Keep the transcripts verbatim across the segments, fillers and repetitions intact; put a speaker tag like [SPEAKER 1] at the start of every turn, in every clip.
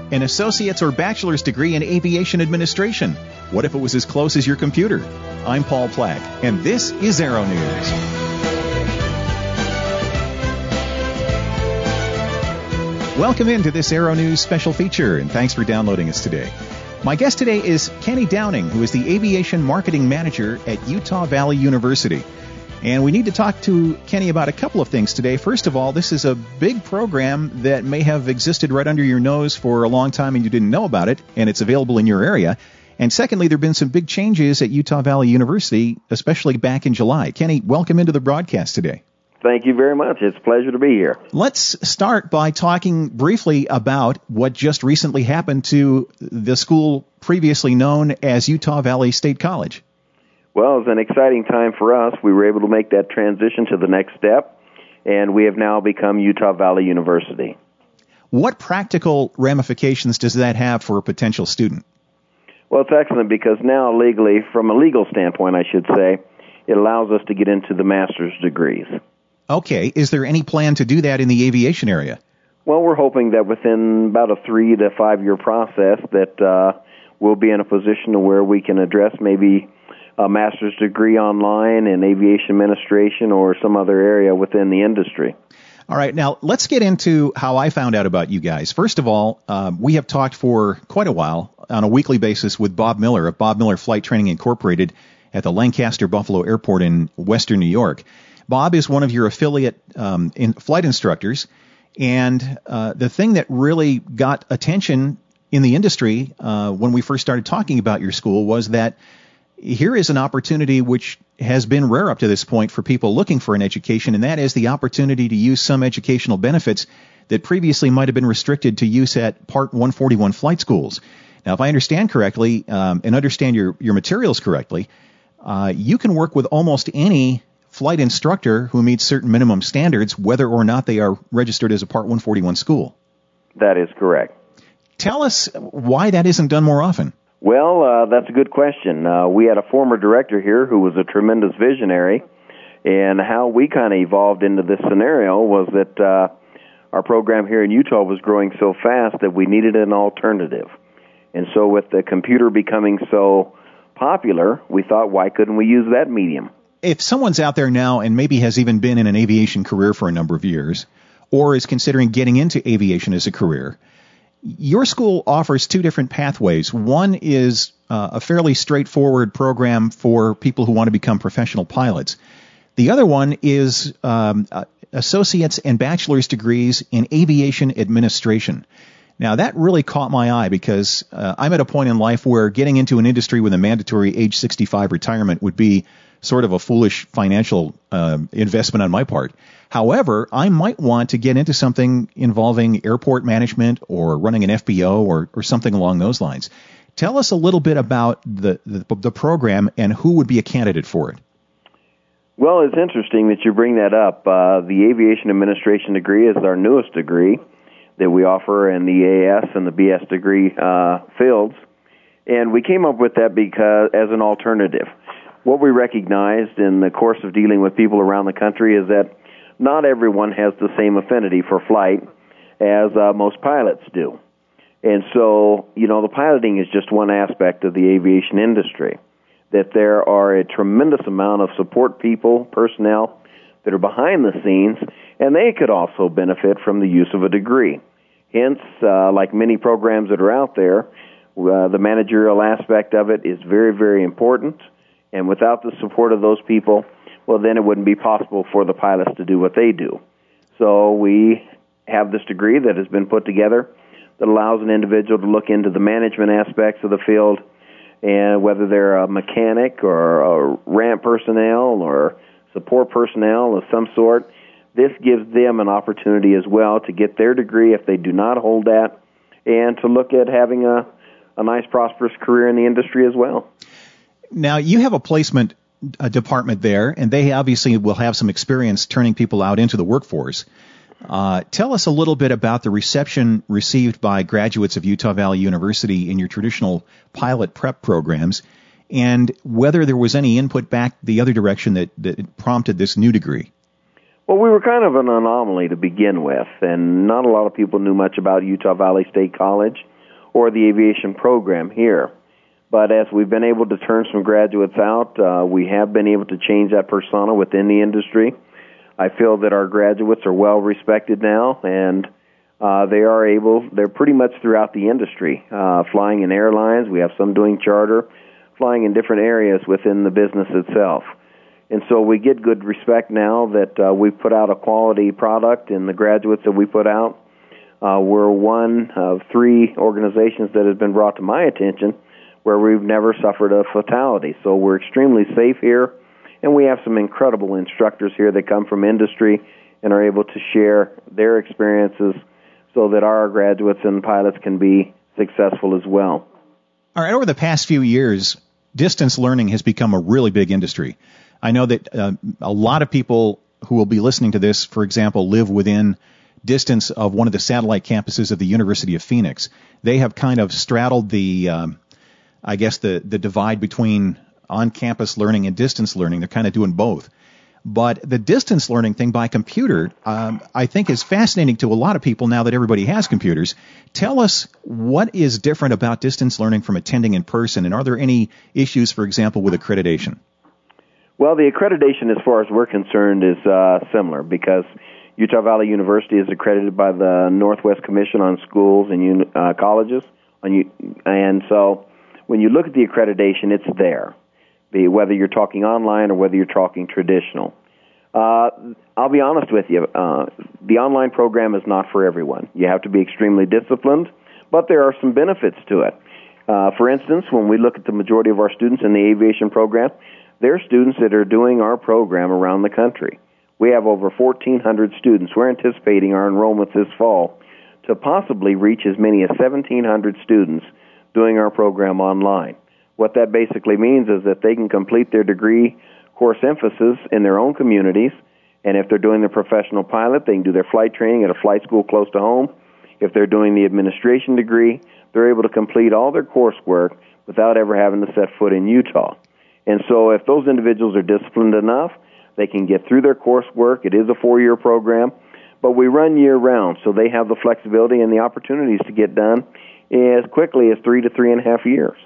[SPEAKER 1] An associate's or bachelor's degree in aviation administration. What if it was as close as your computer? I'm Paul Plack, and this is Aero News. Welcome into this Aero News special feature, and thanks for downloading us today. My guest today is Kenny Downing, who is the Aviation Marketing Manager at Utah Valley University. And we need to talk to Kenny about a couple of things today. First of all, this is a big program that may have existed right under your nose for a long time and you didn't know about it, and it's available in your area. And secondly, there have been some big changes at Utah Valley University, especially back in July. Kenny, welcome into the broadcast today.
[SPEAKER 2] Thank you very much. It's a pleasure to be here.
[SPEAKER 1] Let's start by talking briefly about what just recently happened to the school previously known as Utah Valley State College.
[SPEAKER 2] Well, it was an exciting time for us. We were able to make that transition to the next step, and we have now become Utah Valley University.
[SPEAKER 1] What practical ramifications does that have for a potential student?
[SPEAKER 2] Well, it's excellent because now legally, from a legal standpoint, I should say, it allows us to get into the master's degrees.
[SPEAKER 1] Okay. Is there any plan to do that in the aviation area?
[SPEAKER 2] Well, we're hoping that within about a three to five-year process that uh, we'll be in a position to where we can address maybe a master's degree online in aviation administration or some other area within the industry.
[SPEAKER 1] All right. Now, let's get into how I found out about you guys. First of all, um, we have talked for quite a while on a weekly basis with Bob Miller of Bob Miller Flight Training Incorporated at the Lancaster Buffalo Airport in western New York. Bob is one of your affiliate um, in flight instructors, and uh, the thing that really got attention in the industry uh, when we first started talking about your school was that here is an opportunity which has been rare up to this point for people looking for an education, and that is the opportunity to use some educational benefits that previously might have been restricted to use at Part one forty-one flight schools. Now, if I understand correctly um, and understand your, your materials correctly, uh, you can work with almost any flight instructor who meets certain minimum standards, whether or not they are registered as a Part one forty-one school.
[SPEAKER 2] That is correct.
[SPEAKER 1] Tell us why that isn't done more often.
[SPEAKER 2] Well, uh, that's a good question. Uh, we had a former director here who was a tremendous visionary, and how we kind of evolved into this scenario was that uh, our program here in Utah was growing so fast that we needed an alternative. And so with the computer becoming so popular, we thought, why couldn't we use that medium?
[SPEAKER 1] If someone's out there now and maybe has even been in an aviation career for a number of years, or is considering getting into aviation as a career, your school offers two different pathways. One is uh, a fairly straightforward program for people who want to become professional pilots. The other one is um, uh, associate's and bachelor's degrees in aviation administration. Now, that really caught my eye because uh, I'm at a point in life where getting into an industry with a mandatory age sixty-five retirement would be sort of a foolish financial uh, investment on my part. However, I might want to get into something involving airport management or running an F B O or, or something along those lines. Tell us a little bit about the, the, the program and who would be a candidate for it.
[SPEAKER 2] Well, it's interesting that you bring that up. Uh, the aviation administration degree is our newest degree that we offer in the A S and the B S degree uh, fields. And we came up with that because as an alternative. What we recognized in the course of dealing with people around the country is that not everyone has the same affinity for flight as uh, most pilots do. And so, you know, the piloting is just one aspect of the aviation industry, that there are a tremendous amount of support people, personnel, that are behind the scenes, and they could also benefit from the use of a degree. Hence, uh, like many programs that are out there, uh, the managerial aspect of it is very, very important. And without the support of those people, well, then it wouldn't be possible for the pilots to do what they do. So we have this degree that has been put together that allows an individual to look into the management aspects of the field, and whether they're a mechanic or a ramp personnel or support personnel of some sort, this gives them an opportunity as well to get their degree if they do not hold that, and to look at having a, a nice, prosperous career in the industry as well.
[SPEAKER 1] Now, you have a placement uh, department there, and they obviously will have some experience turning people out into the workforce. Uh, tell us a little bit about the reception received by graduates of Utah Valley University in your traditional pilot prep programs, and whether there was any input back the other direction that, that prompted this new degree.
[SPEAKER 2] Well, we were kind of an anomaly to begin with, and not a lot of people knew much about Utah Valley State College. or the aviation program here. But as we've been able to turn some graduates out, uh, we have been able to change that persona within the industry. I feel that our graduates are well respected now, and uh, they are able, they're pretty much throughout the industry, uh, flying in airlines. We have some doing charter, flying in different areas within the business itself. And so we get good respect now that uh, we put out a quality product, and the graduates that we put out, uh, we're one of three organizations that has been brought to my attention where we've never suffered a fatality. So we're extremely safe here, and we have some incredible instructors here that come from industry and are able to share their experiences so that our graduates and pilots can be successful as well.
[SPEAKER 1] All right, over the past few years, distance learning has become a really big industry. I know that uh, a lot of people who will be listening to this, for example, live within distance of one of the satellite campuses of the University of Phoenix. They have kind of straddled the, um, I guess, the, the divide between on-campus learning and distance learning. They're kind of doing both. But the distance learning thing by computer, um, I think, is fascinating to a lot of people now that everybody has computers. Tell us what is different about distance learning from attending in person, and are there any issues, for example, with accreditation?
[SPEAKER 2] Well, the accreditation, as far as we're concerned, is uh, similar because Utah Valley University is accredited by the Northwest Commission on Schools and uni- uh, Colleges, on, and so when you look at the accreditation, it's there. Be whether you're talking online or whether you're talking traditional. Uh, I'll be honest with you, uh, the online program is not for everyone. You have to be extremely disciplined, but there are some benefits to it. Uh, for instance, when we look at the majority of our students in the aviation program, they're students that are doing our program around the country. We have over fourteen hundred students. We're anticipating our enrollment this fall to possibly reach as many as seventeen hundred students doing our program online. What that basically means is that they can complete their degree course emphasis in their own communities, and if they're doing the professional pilot, they can do their flight training at a flight school close to home. If they're doing the administration degree, they're able to complete all their coursework without ever having to set foot in Utah. And so if those individuals are disciplined enough, they can get through their coursework. It is a four-year program, but we run year-round, so they have the flexibility and the opportunities to get done as quickly as three to three and a half years.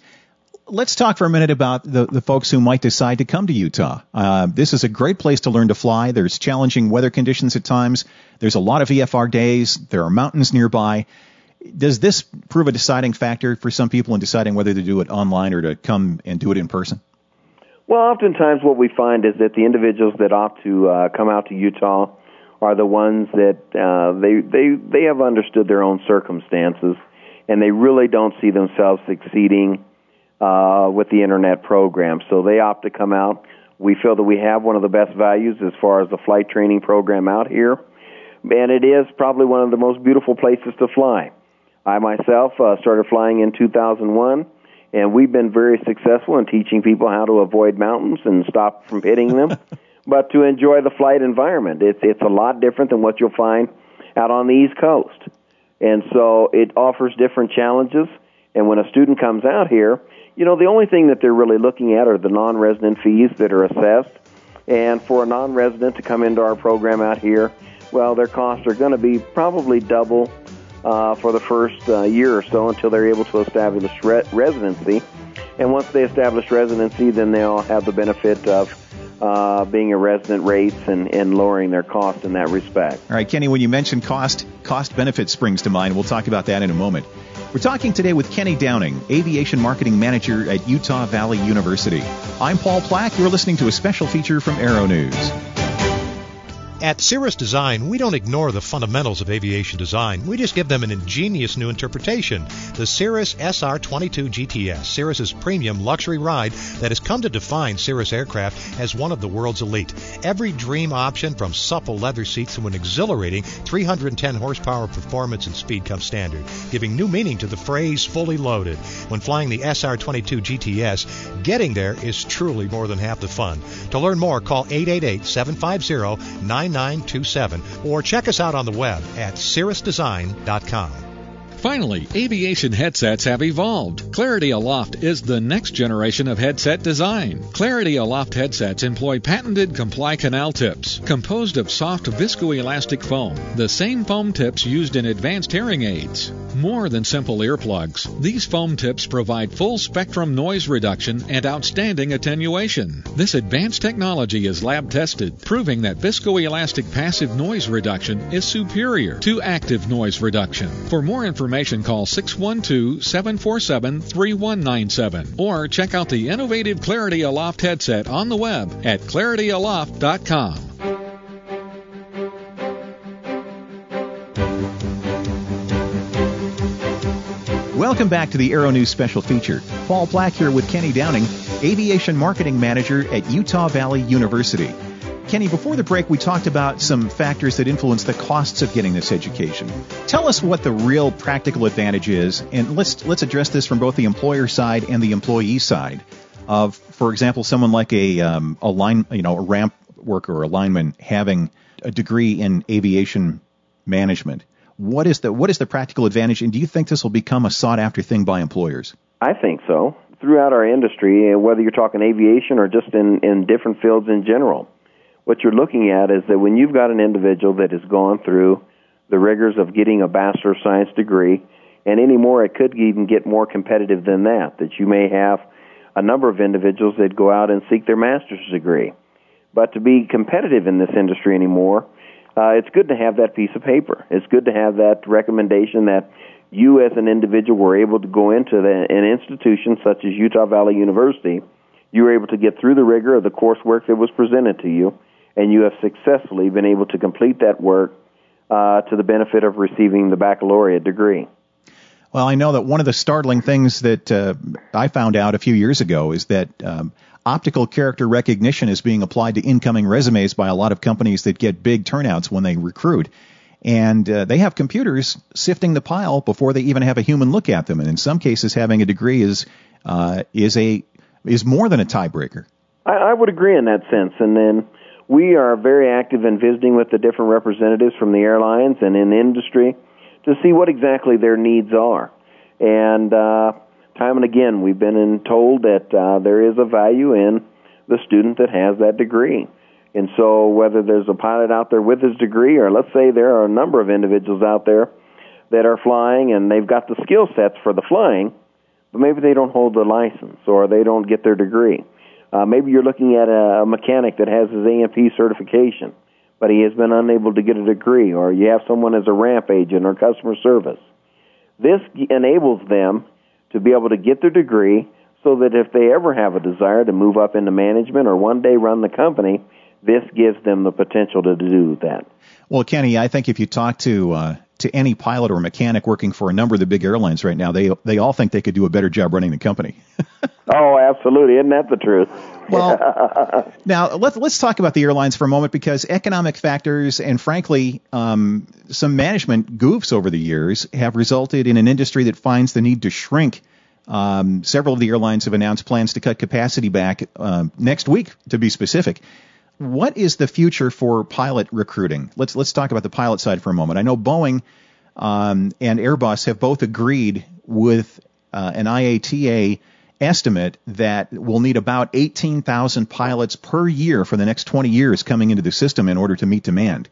[SPEAKER 1] Let's talk for a minute about the, the folks who might decide to come to Utah. Uh, this is a great place to learn to fly. There's challenging weather conditions at times. There's a lot of V F R days. There are mountains nearby. Does this prove a deciding factor for some people in deciding whether to do it online or to come and do it in person?
[SPEAKER 2] Well, oftentimes what we find is that the individuals that opt to uh, come out to Utah are the ones that uh, they, they, they have understood their own circumstances, and they really don't see themselves succeeding Uh, with the internet program. So they opt to come out. We feel that we have one of the best values as far as the flight training program out here, and it is probably one of the most beautiful places to fly. I myself uh, started flying in two thousand one, and we've been very successful in teaching people how to avoid mountains and stop from hitting them, but to enjoy the flight environment. It's, it's a lot different than what you'll find out on the East Coast. And so it offers different challenges, and when a student comes out here, you know, the only thing that they're really looking at are the non-resident fees that are assessed. And for a non-resident to come into our program out here, well, their costs are going to be probably double uh, for the first uh, year or so until they're able to establish re- residency. And once they establish residency, then they'll have the benefit of uh, being a resident rates and, and lowering their cost in that respect.
[SPEAKER 1] All right, Kenny, when you mention cost, cost-benefit springs to mind. We'll talk about that in a moment. We're talking today with Kenny Downing, Aviation Marketing Manager at Utah Valley University. I'm Paul Plack. You're listening to a special feature from Aero News.
[SPEAKER 3] At Cirrus Design, we don't ignore the fundamentals of aviation design. We just give them an ingenious new interpretation. The Cirrus S R twenty-two G T S, Cirrus's premium luxury ride that has come to define Cirrus aircraft as one of the world's elite. Every dream option, from supple leather seats to an exhilarating three hundred ten horsepower performance and speed, comes standard, giving new meaning to the phrase fully loaded. When flying the S R twenty-two G T S, getting there is truly more than half the fun. To learn more, call eight eight eight, seven five zero, nine nine two seven or check us out on the web at cirrus design dot com.
[SPEAKER 4] Finally, aviation headsets have evolved. Clarity Aloft is the next generation of headset design. Clarity Aloft headsets employ patented Comply Canal tips, composed of soft viscoelastic foam, the same foam tips used in advanced hearing aids. More than simple earplugs, these foam tips provide full-spectrum noise reduction and outstanding attenuation. This advanced technology is lab-tested, proving that viscoelastic passive noise reduction is superior to active noise reduction. For more information, call six one two, seven four seven, three one nine seven or check out the innovative Clarity Aloft headset on the web at clarity aloft dot com.
[SPEAKER 1] Welcome back to the Aero News Special Feature. Paul Black here with Kenny Downing, Aviation Marketing Manager at Utah Valley University. Kenny, before the break, we talked about some factors that influence the costs of getting this education. Tell us what the real practical advantage is, and let's let's address this from both the employer side and the employee side. Of, for example, someone like a um, a line, you know, a ramp worker or a lineman having a degree in aviation management. What is the what is the practical advantage, and do you think this will become a sought after thing by employers?
[SPEAKER 2] I think so. Throughout our industry, whether you're talking aviation or just in, in different fields in general, what you're looking at is that when you've got an individual that has gone through the rigors of getting a Bachelor of Science degree, and anymore it could even get more competitive than that, that you may have a number of individuals that go out and seek their master's degree. But to be competitive in this industry anymore, uh, it's good to have that piece of paper. It's good to have that recommendation that you as an individual were able to go into the, an institution such as Utah Valley University. You were able to get through the rigor of the coursework that was presented to you, and you have successfully been able to complete that work uh, to the benefit of receiving the baccalaureate degree.
[SPEAKER 1] Well, I know that one of the startling things that uh, I found out a few years ago is that um, optical character recognition is being applied to incoming resumes by a lot of companies that get big turnouts when they recruit. And uh, they have computers sifting the pile before they even have a human look at them. And in some cases, having a degree is uh, is a is more than a tiebreaker.
[SPEAKER 2] I, I would agree in that sense. And then we are very active in visiting with the different representatives from the airlines and in the industry to see what exactly their needs are. And uh, time and again, we've been in, told that uh, there is a value in the student that has that degree. And so whether there's a pilot out there with his degree, or let's say there are a number of individuals out there that are flying and they've got the skill sets for the flying, but maybe they don't hold the license or they don't get their degree. Uh, maybe you're looking at a mechanic that has his A M P certification, but he has been unable to get a degree, or you have someone as a ramp agent or customer service. This enables them to be able to get their degree so that if they ever have a desire to move up into management or one day run the company, this gives them the potential to do that.
[SPEAKER 1] Well, Kenny, I think if you talk to uh, to any pilot or mechanic working for a number of the big airlines right now, they they all think they could do a better job running the company.
[SPEAKER 2] Oh, absolutely. Isn't that the truth?
[SPEAKER 1] Well, now let's let's talk about the airlines for a moment, because economic factors and, frankly, um, some management goofs over the years have resulted in an industry that finds the need to shrink. Um, several of the airlines have announced plans to cut capacity back uh, next week, to be specific. What is the future for pilot recruiting? Let's let's talk about the pilot side for a moment. I know Boeing um, and Airbus have both agreed with uh, an I A T A estimate that we'll need about eighteen thousand pilots per year for the next twenty years coming into the system in order to meet demand.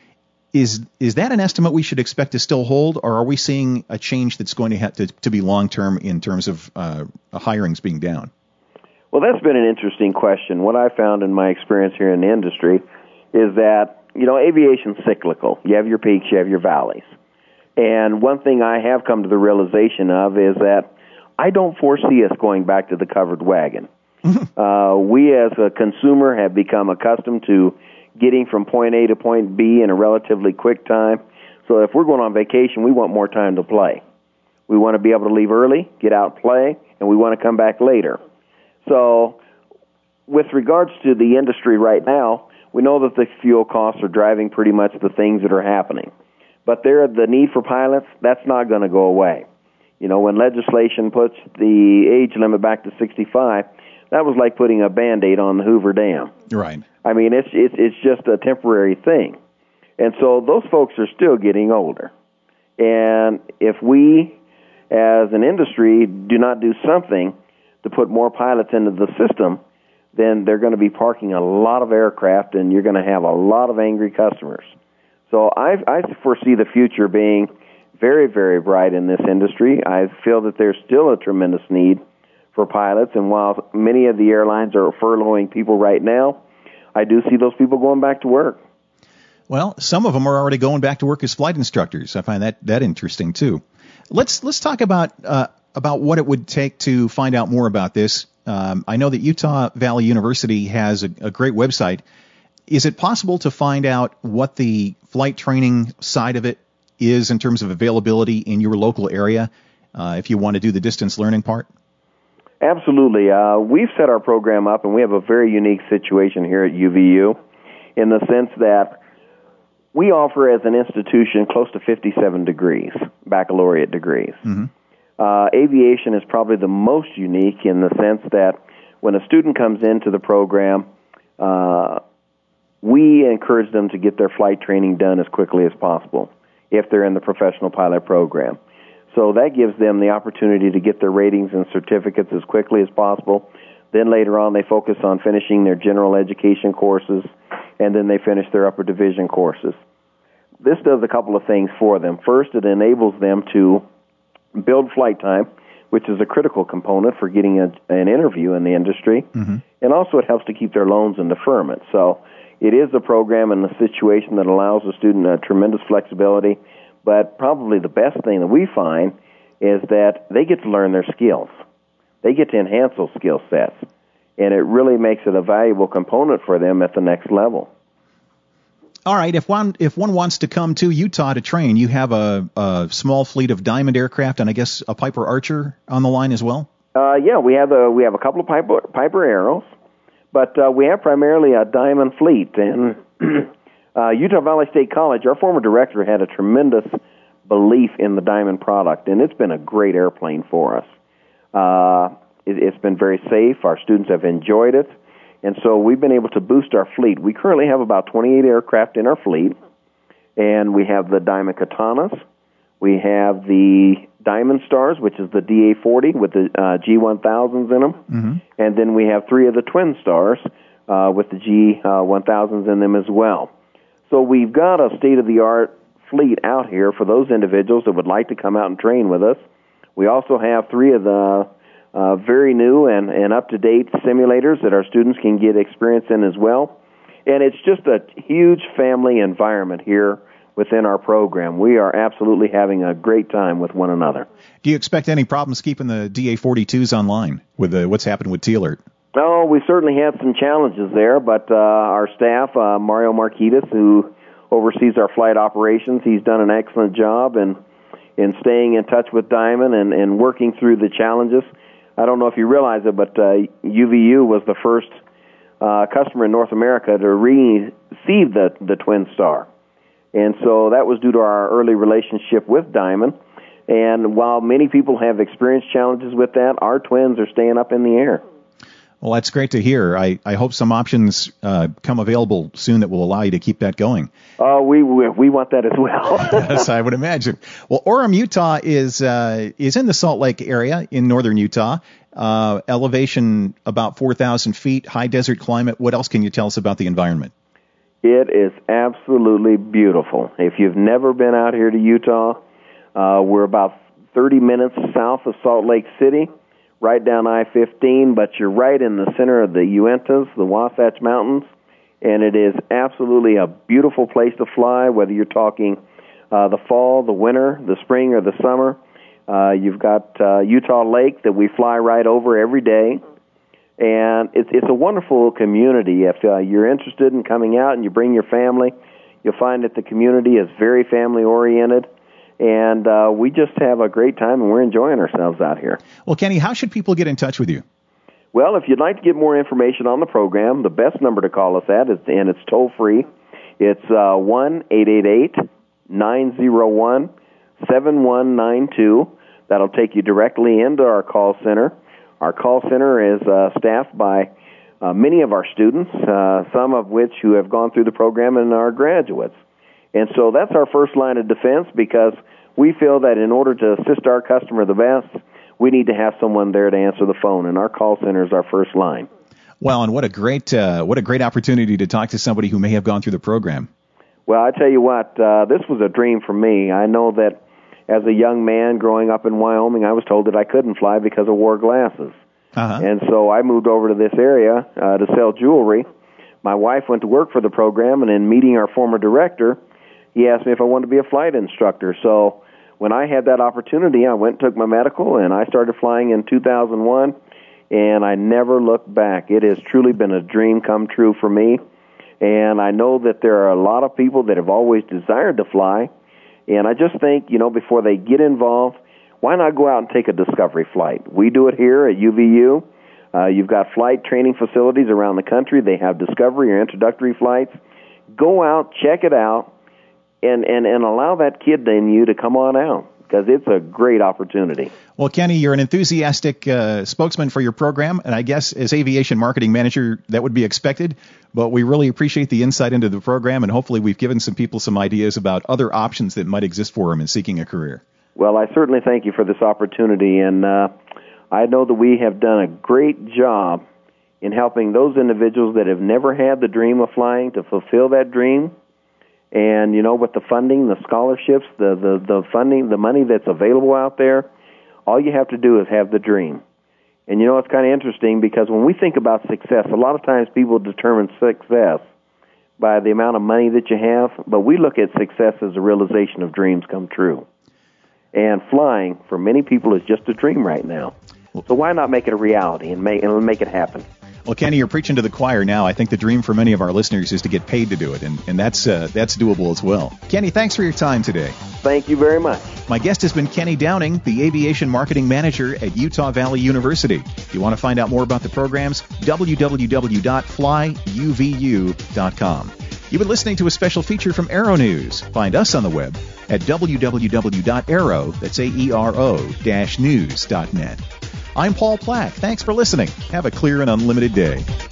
[SPEAKER 1] Is is that an estimate we should expect to still hold, or are we seeing a change that's going to have to, to be long-term in terms of uh, hirings being down?
[SPEAKER 2] Well, that's been an interesting question. What I found in my experience here in the industry is that, you know, aviation's cyclical. You have your peaks, you have your valleys. And one thing I have come to the realization of is that I don't foresee us going back to the covered wagon. uh, we as a consumer have become accustomed to getting from point A to point B in a relatively quick time. So if we're going on vacation, we want more time to play. We want to be able to leave early, get out, play, and we want to come back later. So with regards to the industry right now, we know that the fuel costs are driving pretty much the things that are happening. But there, the need for pilots, that's not going to go away. You know, when legislation puts the age limit back to sixty-five, that was like putting a Band-Aid on the Hoover Dam.
[SPEAKER 1] Right.
[SPEAKER 2] I mean, it's it's it's just a temporary thing. And so those folks are still getting older. And if we, as an industry, do not do something to put more pilots into the system, then they're going to be parking a lot of aircraft, and you're going to have a lot of angry customers. So I, I foresee the future being very, very bright in this industry. I feel that there's still a tremendous need for pilots, and while many of the airlines are furloughing people right now, I do see those people going back to work.
[SPEAKER 1] Well, some of them are already going back to work as flight instructors. I find that, that interesting, too. Let's let's talk about uh, about what it would take to find out more about this. Um, I know that Utah Valley University has a, a great website. Is it possible to find out what the flight training side of it is in terms of availability in your local area uh, if you want to do the distance learning part?
[SPEAKER 2] Absolutely. Uh, we've set our program up, and we have a very unique situation here at U V U in the sense that we offer as an institution close to fifty-seven degrees, baccalaureate degrees. Mm-hmm. Uh, aviation is probably the most unique in the sense that when a student comes into the program, uh, we encourage them to get their flight training done as quickly as possible if they're in the professional pilot program. So that gives them the opportunity to get their ratings and certificates as quickly as possible. Then later on, they focus on finishing their general education courses, and then they finish their upper division courses. This does a couple of things for them. First, it enables them to build flight time, which is a critical component for getting a, an interview in the industry. Mm-hmm. And also it helps to keep their loans in deferment. So it is a program and a situation that allows the student a tremendous flexibility. But probably the best thing that we find is that they get to learn their skills. They get to enhance those skill sets. And it really makes it a valuable component for them at the next level.
[SPEAKER 1] All right. If one if one wants to come to Utah to train, you have a, a small fleet of Diamond aircraft and I guess a Piper Archer on the line as well?
[SPEAKER 2] Uh, yeah, we have a we have a couple of Piper, Piper Arrows, but uh, we have primarily a Diamond fleet. And uh, Utah Valley State College, our former director, had a tremendous belief in the Diamond product, and it's been a great airplane for us. Uh, it, it's been very safe. Our students have enjoyed it. And so we've been able to boost our fleet. We currently have about twenty-eight aircraft in our fleet, and we have the Diamond Katanas. We have the Diamond Stars, which is the D A forty with the uh, G one thousands in them. Mm-hmm. And then we have three of the Twin Stars uh, with the G one thousands in them as well. So we've got a state-of-the-art fleet out here for those individuals that would like to come out and train with us. We also have three of the Uh, very new and, and up-to-date simulators that our students can get experience in as well. And it's just a huge family environment here within our program. We are absolutely having a great time with one another.
[SPEAKER 1] Do you expect any problems keeping the D A forty-twos online with the, what's happened with T-Alert?
[SPEAKER 2] Oh, we certainly had some challenges there, but uh, our staff, uh, Mario Marquitas, who oversees our flight operations, he's done an excellent job in, in staying in touch with Diamond and, and working through the challenges. I don't know if you realize it, but uh, U V U was the first uh, customer in North America to receive the, the Twin Star. And so that was due to our early relationship with Diamond. And while many people have experienced challenges with that, our twins are staying up in the air.
[SPEAKER 1] Well, that's great to hear. I, I hope some options uh, come available soon that will allow you to keep that going.
[SPEAKER 2] Oh, uh, we, we we want that as well.
[SPEAKER 1] Yes, I would imagine. Well, Orem, Utah is uh, is in the Salt Lake area in northern Utah. Uh, elevation about four thousand feet, high desert climate. What else can you tell us about the environment?
[SPEAKER 2] It is absolutely beautiful. If you've never been out here to Utah, uh, we're about thirty minutes south of Salt Lake City, right down I fifteen, but you're right in the center of the Uintas, the Wasatch Mountains, and it is absolutely a beautiful place to fly, whether you're talking uh, the fall, the winter, the spring, or the summer. Uh, you've got uh, Utah Lake that we fly right over every day, and it's, it's a wonderful community. If uh, you're interested in coming out and you bring your family, you'll find that the community is very family-oriented. And uh, we just have a great time, and we're enjoying ourselves out here.
[SPEAKER 1] Well, Kenny, how should people get in touch with you?
[SPEAKER 2] Well, if you'd like to get more information on the program, the best number to call us at, is, and it's toll-free, it's uh, one eight eight eight, nine zero one, seven one nine two. That'll take you directly into our call center. Our call center is uh, staffed by uh, many of our students, uh, some of which who have gone through the program and are graduates. And so that's our first line of defense, because we feel that in order to assist our customer the best, we need to have someone there to answer the phone, and our call center is our first line.
[SPEAKER 1] Well, and what a great uh, what a great opportunity to talk to somebody who may have gone through the program.
[SPEAKER 2] Well, I tell you what, uh, this was a dream for me. I know that as a young man growing up in Wyoming, I was told that I couldn't fly because I wore glasses.
[SPEAKER 1] Uh-huh.
[SPEAKER 2] And so I moved over to this area uh, to sell jewelry. My wife went to work for the program, and in meeting our former director, he asked me if I wanted to be a flight instructor. So when I had that opportunity, I went and took my medical, and I started flying in two thousand one, and I never looked back. It has truly been a dream come true for me, and I know that there are a lot of people that have always desired to fly, and I just think, you know, before they get involved, why not go out and take a discovery flight? We do it here at U V U. Uh, you've got flight training facilities around the country. They have discovery or introductory flights. Go out, check it out, and, and, and allow that kid in you to come on out, because it's a great opportunity.
[SPEAKER 1] Well, Kenny, you're an enthusiastic uh, spokesman for your program, and I guess as aviation marketing manager, that would be expected. But we really appreciate the insight into the program, and hopefully we've given some people some ideas about other options that might exist for them in seeking a career.
[SPEAKER 2] Well, I certainly thank you for this opportunity, and uh, I know that we have done a great job in helping those individuals that have never had the dream of flying to fulfill that dream. And, you know, with the funding, the scholarships, the, the, the funding, the money that's available out there, all you have to do is have the dream. And, you know, it's kind of interesting because when we think about success, a lot of times people determine success by the amount of money that you have, but we look at success as a realization of dreams come true. And flying, for many people, is just a dream right now. So why not make it a reality and make, and make it happen?
[SPEAKER 1] Well, Kenny, you're preaching to the choir now. I think the dream for many of our listeners is to get paid to do it, and, and that's uh, that's doable as well. Kenny, thanks for your time today.
[SPEAKER 2] Thank you very much.
[SPEAKER 1] My guest has been Kenny Downing, the Aviation Marketing Manager at Utah Valley University. If you want to find out more about the programs, w w w dot fly u v u dot com. You've been listening to a special feature from Aero News. Find us on the web at w w w dot aero, that's A E R O, dash news dot net. I'm Paul Plack. Thanks for listening. Have a clear and unlimited day.